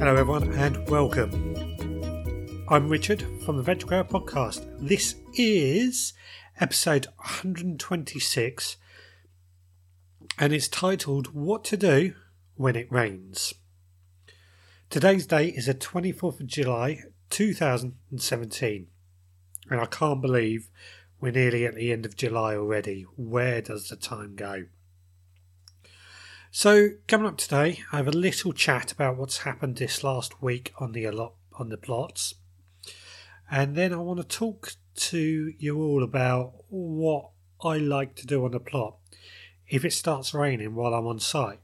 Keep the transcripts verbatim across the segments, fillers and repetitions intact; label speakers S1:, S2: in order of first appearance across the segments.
S1: Hello everyone and welcome. I'm Richard from the Veg Grower Podcast. This is episode one hundred twenty-six and it's titled What to Do When It Rains. Today's date is the twenty-fourth of July two thousand seventeen and I can't believe we're nearly at the end of July already. Where does the time go? So, coming up today, I have a little chat about what's happened this last week on the on the plots, and then I want to talk to you all about what I like to do on the plot if it starts raining while I'm on site.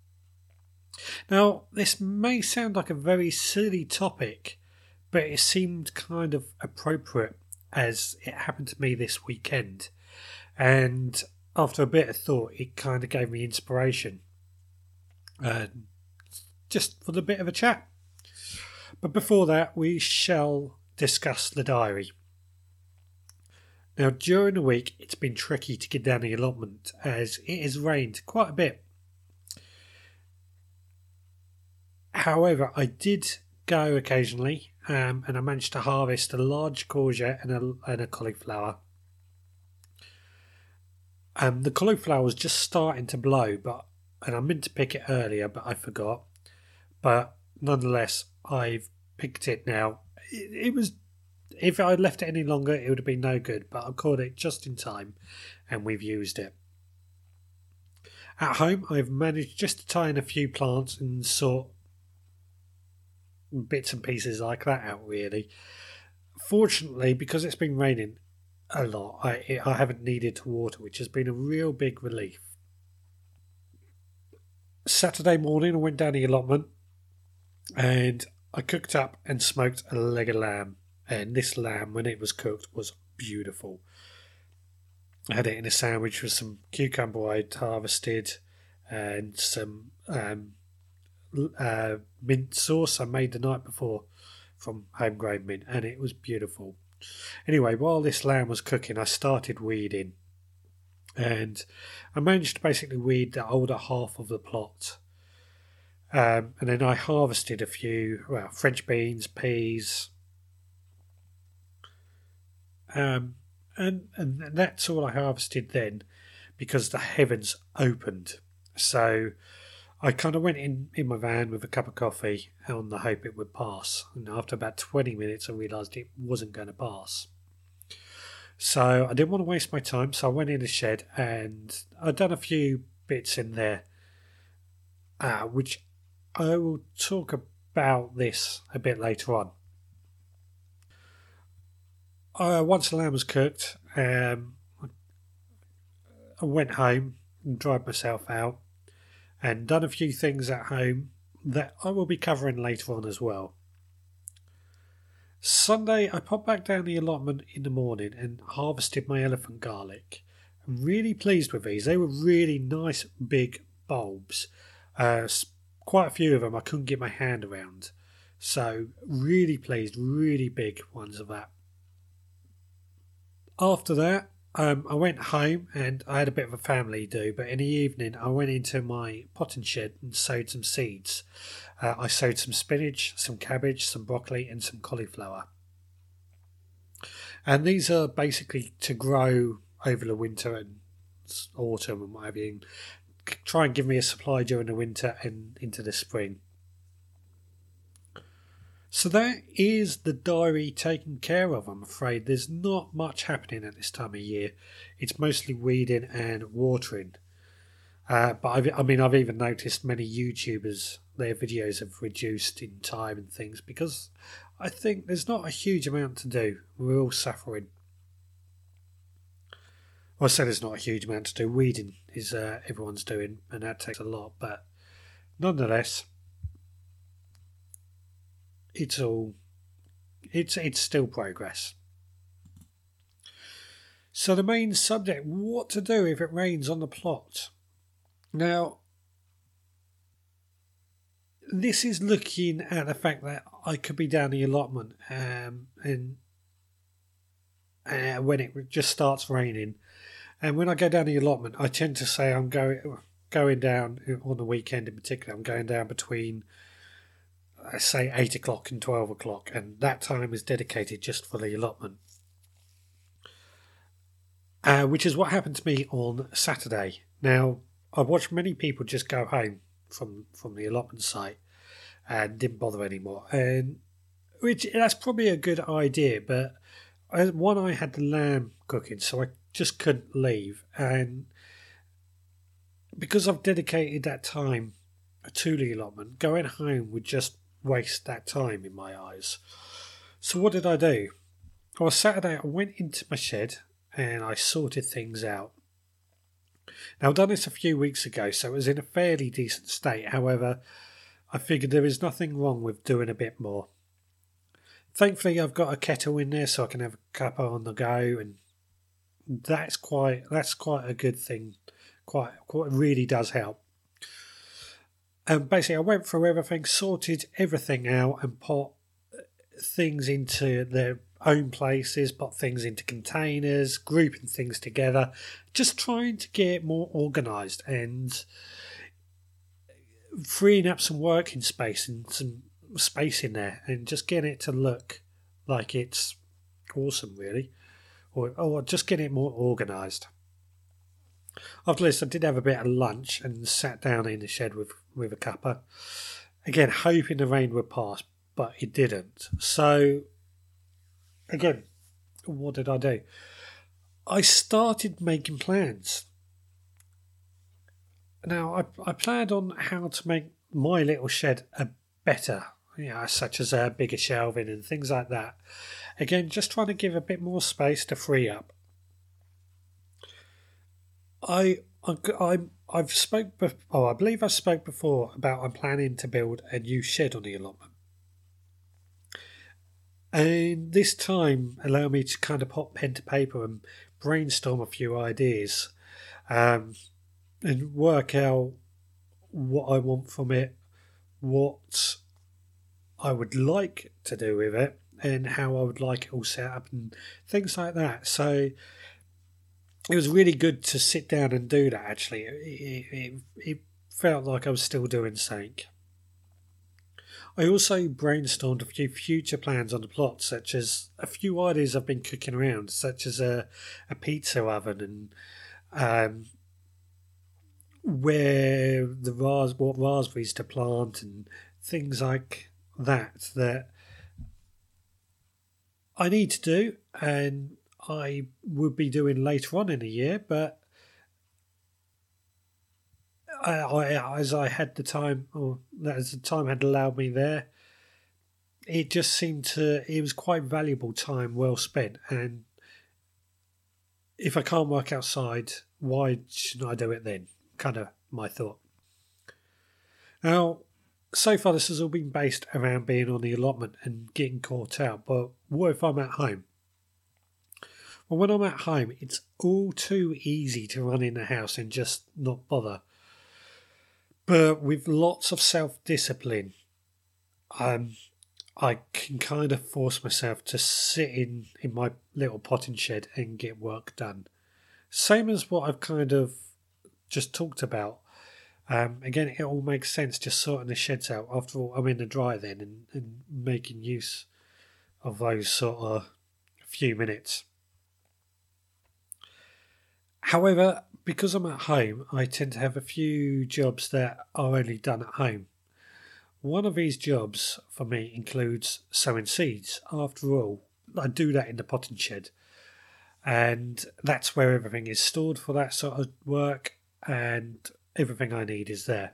S1: Now, this may sound like a very silly topic, but it seemed kind of appropriate as it happened to me this weekend, and after a bit of thought, it kind of gave me inspiration. Uh, just for the bit of a chat. But before that, we shall discuss the diary. Now, during the week, it's been tricky to get down the allotment as it has rained quite a bit. However, I did go occasionally, um, and I managed to harvest a large courgette and a, and a cauliflower. Um, the cauliflower was just starting to blow, but and I meant to pick it earlier, but I forgot. But nonetheless, I've picked it now. It, it was, if I'd left it any longer, it would have been no good. But I caught it just in time, and we've used it. At home, I've managed just to tie in a few plants and sort bits and pieces like that out. Really, fortunately, because it's been raining a lot, I I haven't needed to water, which has been a real big relief. Saturday morning, I went down the allotment and I cooked up and smoked a leg of lamb. And this lamb, when it was cooked, was beautiful. I had it in a sandwich with some cucumber I'd harvested and some um, uh, mint sauce I made the night before from homegrown mint, and it was beautiful. Anyway, while this lamb was cooking, I started weeding. And I managed to basically weed the older half of the plot. Um, and then I harvested a few, well, French beans, peas. Um, and, and that's all I harvested then because the heavens opened. So I kind of went in, in my van with a cup of coffee on the hope it would pass. And after about twenty minutes, I realised it wasn't going to pass. So I didn't want to waste my time, so I went in the shed and I'd done a few bits in there, uh, which I will talk about this a bit later on. Uh, once the lamb was cooked, um, I went home and dried myself out and done a few things at home that I will be covering later on as well. Sunday, I popped back down the allotment in the morning and harvested my elephant garlic. I'm really pleased with these. They were really nice big bulbs. Uh, quite a few of them I couldn't get my hand around. So, really pleased, really big ones of that. After that, um, I went home and I had a bit of a family do, but in the evening I went into my potting shed and sowed some seeds. Uh, I sowed some spinach, some cabbage, some broccoli and some cauliflower. And these are basically to grow over the winter and autumn and whatever, and try and give me a supply during the winter and into the spring. So that is the diary taken care of, I'm afraid. There's not much happening at this time of year. It's mostly weeding and watering. Uh, but I've, I mean, I've even noticed many YouTubers, their videos have reduced in time and things because I think there's not a huge amount to do. We're all suffering. Well, I say there's not a huge amount to do. Weeding is uh, everyone's doing, and that takes a lot. But nonetheless, it's all it's it's still progress. So the main subject: what to do if it rains on the plot. Now, this is looking at the fact that I could be down the allotment um, and uh, when it just starts raining. And when I go down the allotment, I tend to say I'm going going down on the weekend in particular. I'm going down between let's say eight o'clock and twelve o'clock, and that time is dedicated just for the allotment. Uh, which is what happened to me on Saturday. Now, I watched many people just go home from, from the allotment site and didn't bother anymore. And which that's probably a good idea, but I, one, I had the lamb cooking, so I just couldn't leave. And because I've dedicated that time to the allotment, going home would just waste that time in my eyes. So what did I do? Well, Saturday I went into my shed and I sorted things out. Now, I've done this a few weeks ago, so it was in a fairly decent state. However, I figured there is nothing wrong with doing a bit more. Thankfully, I've got a kettle in there, so I can have a cuppa on the go, and that's quite that's quite a good thing. Quite, quite really does help. And basically, I went through everything, sorted everything out, and put things into their own places, put things into containers, grouping things together, just trying to get more organised and freeing up some working space and some space in there, and just getting it to look like it's awesome, really, or, or just getting it more organised. After this, I did have a bit of lunch and sat down in the shed with, with a cuppa. Again, hoping the rain would pass, but it didn't. So, again, what did I do? I started making plans. Now, I, I planned on how to make my little shed a better, you know, such as a bigger shelving and things like that. Again, just trying to give a bit more space to free up. I, I, I've spoke. Oh, I believe I spoke before about I'm planning to build a new shed on the allotment, and this time allow me to kind of put pen to paper and brainstorm a few ideas, um, and work out what I want from it, what I would like to do with it, and how I would like it all set up and things like that. So it was really good to sit down and do that, actually. It, it, it felt like I was still doing something. I also brainstormed a few future plans on the plot, such as a few ideas I've been cooking around, such as a, a pizza oven and um, where the ras- what raspberries to plant and things like that that I need to do, and I would be doing later on in the year, but I, I, as I had the time, or as the time had allowed me there, it just seemed to, it was quite valuable time well spent. And if I can't work outside, why shouldn't I do it then? Kind of my thought. Now, so far this has all been based around being on the allotment and getting caught out, but what if I'm at home? Well, when I'm at home, it's all too easy to run in the house and just not bother. But with lots of self-discipline, um, I can kind of force myself to sit in, in my little potting shed and get work done. Same as what I've kind of just talked about. Um, again, it all makes sense just sorting the sheds out. After all, I'm in the dry then and, and making use of those sort of few minutes. However, because I'm at home, I tend to have a few jobs that are only done at home. One of these jobs for me includes sowing seeds. After all, I do that in the potting shed, and that's where everything is stored for that sort of work, and everything I need is there.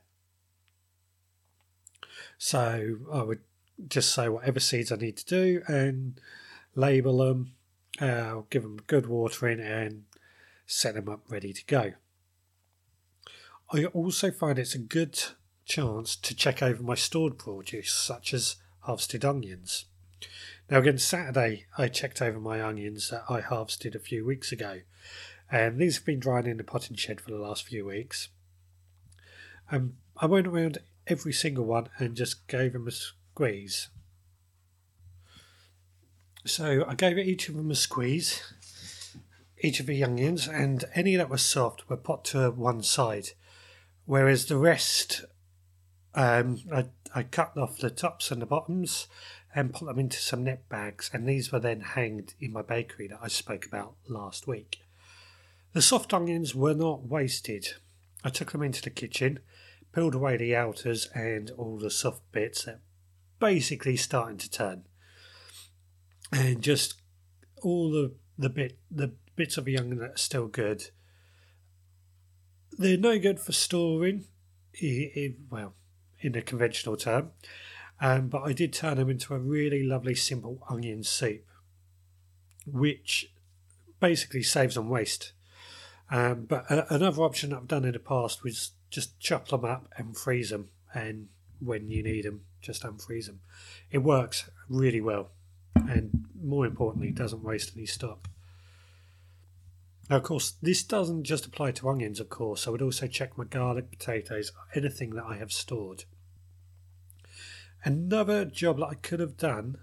S1: So I would just sow whatever seeds I need to do and label them, uh, give them good watering and set them up ready to go. I also find it's a good chance to check over my stored produce, such as harvested onions. Now again, Saturday I checked over my onions that I harvested a few weeks ago, and these have been drying in the potting shed for the last few weeks. Um, I went around every single one and just gave them a squeeze. So I gave each of them a squeeze, each of the onions, and any that were soft were put to one side, whereas the rest, um, I, I cut off the tops and the bottoms and put them into some net bags, and these were then hanged in my bakery that I spoke about last week. The soft onions were not wasted. I took them into the kitchen, peeled away the outers and all the soft bits that basically starting to turn, and just all the the bit the bits of the onion that are still good. They're no good for storing, in, in, well, in a conventional term, um, but I did turn them into a really lovely simple onion soup, which basically saves on waste. Um, but a, another option that I've done in the past was just chop them up and freeze them, and when you need them, just unfreeze them. It works really well, and more importantly, doesn't waste any stock. Now, of course, this doesn't just apply to onions, of course. I would also check my garlic, potatoes, anything that I have stored. Another job that I could have done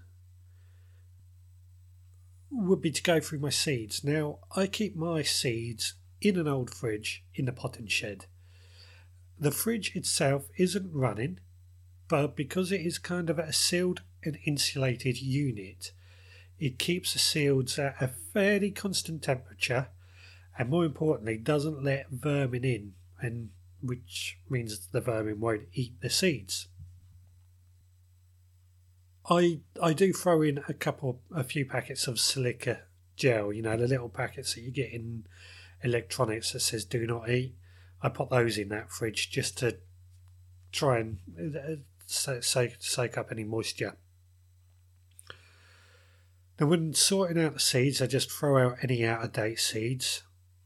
S1: would be to go through my seeds. Now, I keep my seeds in an old fridge in the potting shed. The fridge itself isn't running, but because it is kind of a sealed and insulated unit, it keeps the seeds at a fairly constant temperature, and more importantly, doesn't let vermin in, and which means the vermin won't eat the seeds. I I do throw in a couple, a few packets of silica gel, you know, the little packets that you get in electronics that says "do not eat." I put those in that fridge just to try and soak, soak up any moisture. Now, when sorting out the seeds, I just throw out any out-of-date seeds.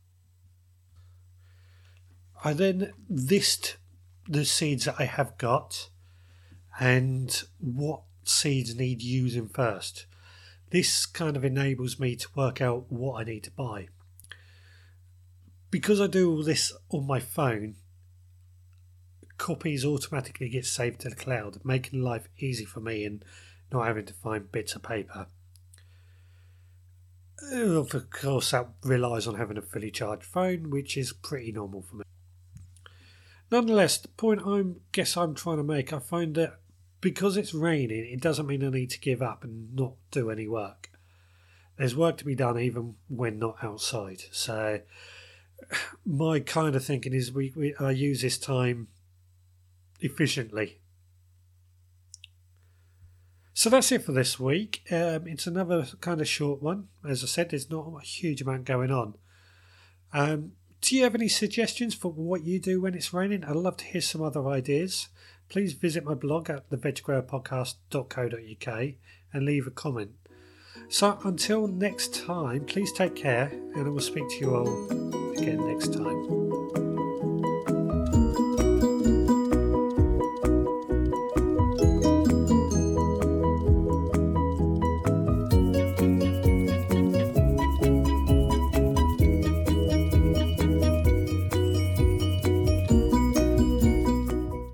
S1: I then list the seeds that I have got and what seeds need using first. This kind of enables me to work out what I need to buy. Because I do all this on my phone, copies automatically get saved to the cloud, making life easy for me and not having to find bits of paper. Of course, that relies on having a fully charged phone, which is pretty normal for me. Nonetheless, the point I guess I'm trying to make, I find that because it's raining, it doesn't mean I need to give up and not do any work. There's work to be done even when not outside. So my kind of thinking is we, we I use this time efficiently. So that's it for this week. Um, it's another kind of short one. As I said, there's not a huge amount going on. Um, do you have any suggestions for what you do when it's raining? I'd love to hear some other ideas. Please visit my blog at the veg grower podcast dot co dot uk and leave a comment. So until next time, please take care, and I will speak to you all again next time.